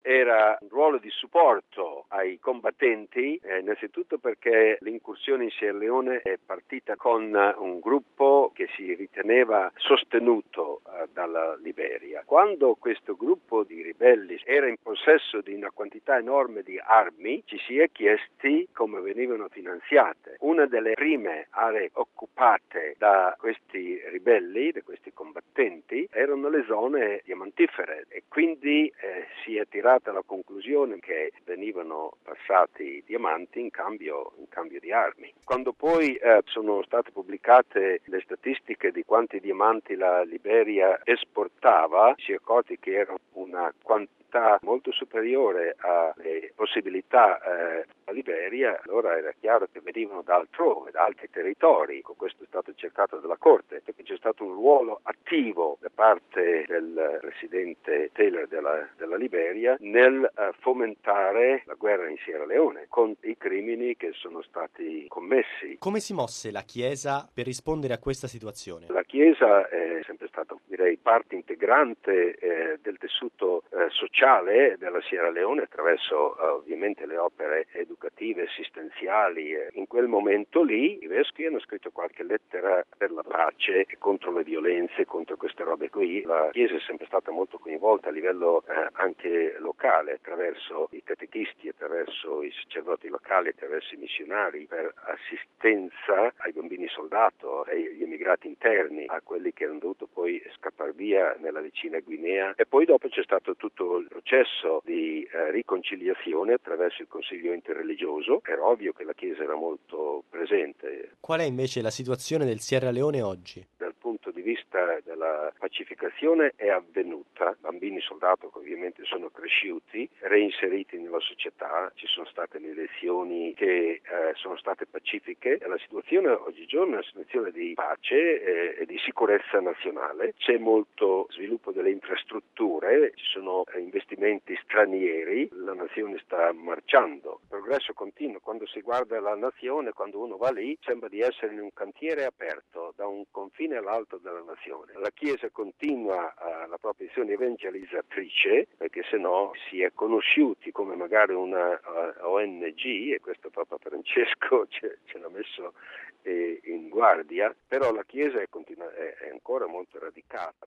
era un ruolo di supporto ai combattenti, innanzitutto perché l'incursione in Sierra Leone è partita con un gruppo che si riteneva sostenuto dalla Liberia. Quando questo gruppo di ribelli era in possesso di una quantità enorme di armi, ci si è chiesti come venivano finanziate. Una delle prime aree occupate da questi ribelli, da questi combattenti, erano le zone diamantifere e quindi si è tirata la conclusione che venivano passati diamanti in cambio di armi. Quando poi sono state pubblicate le statistiche di quanti diamanti la Liberia esportava, si è accorti che era una quantità molto superiore alle possibilità della Liberia. Allora era chiaro che venivano da altrove, da altri territori. Questo è stato cercato dalla Corte, perché c'è stato un ruolo attivo da parte del presidente Taylor della Liberia nel fomentare la guerra in Sierra Leone con i crimini che sono stati commessi. Come si mosse la Chiesa per rispondere a questa situazione? La Chiesa è sempre stata, direi, parte integrante del tessuto sociale della Sierra Leone attraverso ovviamente le opere educative, assistenziali. In quel momento lì i vescovi hanno scritto qualche lettera per la pace e contro le violenze, contro queste robe qui. La Chiesa è sempre stata molto coinvolta a livello anche locale, attraverso i catechisti, attraverso i sacerdoti locali, attraverso i missionari, per assistenza ai bambini soldato, agli emigrati interni, a quelli che hanno dovuto poi scappare via nella vicina Guinea. E poi dopo c'è stato tutto il processo di riconciliazione attraverso il Consiglio interreligioso. Era ovvio che la Chiesa era molto presente. Qual è invece la situazione del Sierra Leone oggi? Dal punto di vista della pacificazione è avvenuta, bambini soldato che ovviamente sono cresciuti, reinseriti nella società, ci sono state le elezioni che sono state pacifiche e la situazione oggigiorno è una situazione di pace e di sicurezza nazionale. C'è molto sviluppo delle infrastrutture, ci sono investimenti stranieri, la nazione sta marciando, il progresso continua. Quando si guarda la nazione, quando uno va lì, sembra di essere in un cantiere aperto da un confine all'altro della nazione. La Chiesa continua la propria azione evangelizzatrice, perché se no si è conosciuti come magari una ONG, e questo Papa Francesco ce l'ha messo in guardia, però la Chiesa è ancora molto radicata.